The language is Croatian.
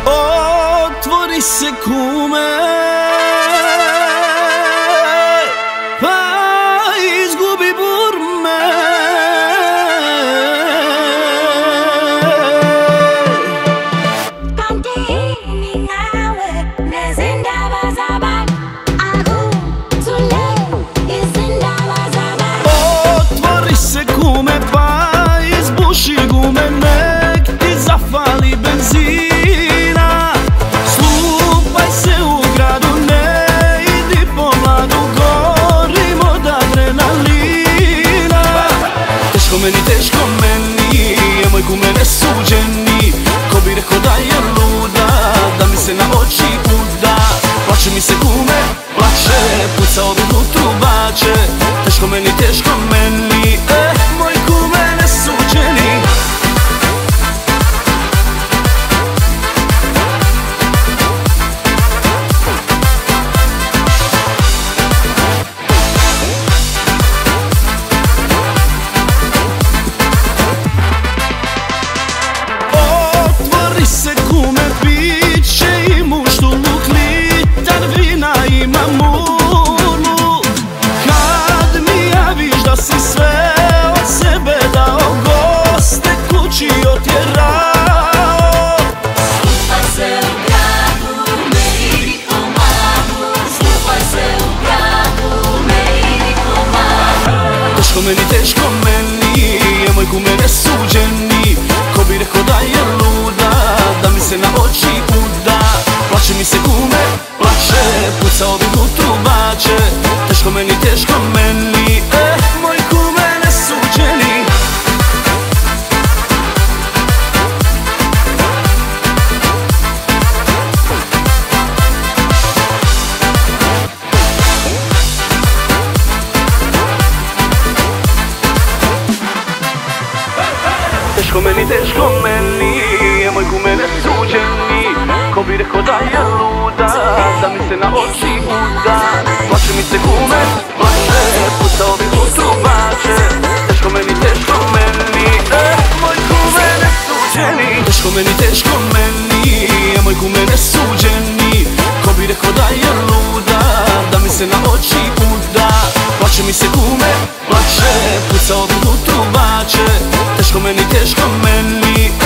Otvori se kume, pa izgubi burme. Otvori se kume, pa izbuši gume, nek ti zafali benzina. Slupaj se u gradu, ne idi po mladu, gorim od adrenalina. Teško meni, je moj kume nesuđeni, ko bi rekao da je luda, da mi se na oči uda. Plače mi se kume, plače, pucao bi u trubače. Teško meni, moj kume nesuđeni. Otvori se kume, bit će i muštuluk, litar vina ima murlu. Kad mi javiš da si sve od sebe dao, goste kući otjerao. Slupaj se u gradu, ne idi po mladu. Slupaj se u gradu, ne idi po mladu. Teško meni, je moj kume nesuđeni, ko bi rekao da je luda, da mi se na oči uda. Plače mi se kume, plače, pucao bi u trubače. Teško meni, moj kume nesuđeni. Teško meni, je moj kume nesuđeni, ko bi rekao da je luda, da mi se na oči uda. Plače mi se kume, plače, pucao bi u trubače. Teško meni, moj kume nesuđeni. Teško meni, je moj kume nesuđeni, ko bi rekao da je luda, da mi se na oči uda. Plače mi se kume, plače, pucao bi u trubače. Teško meni,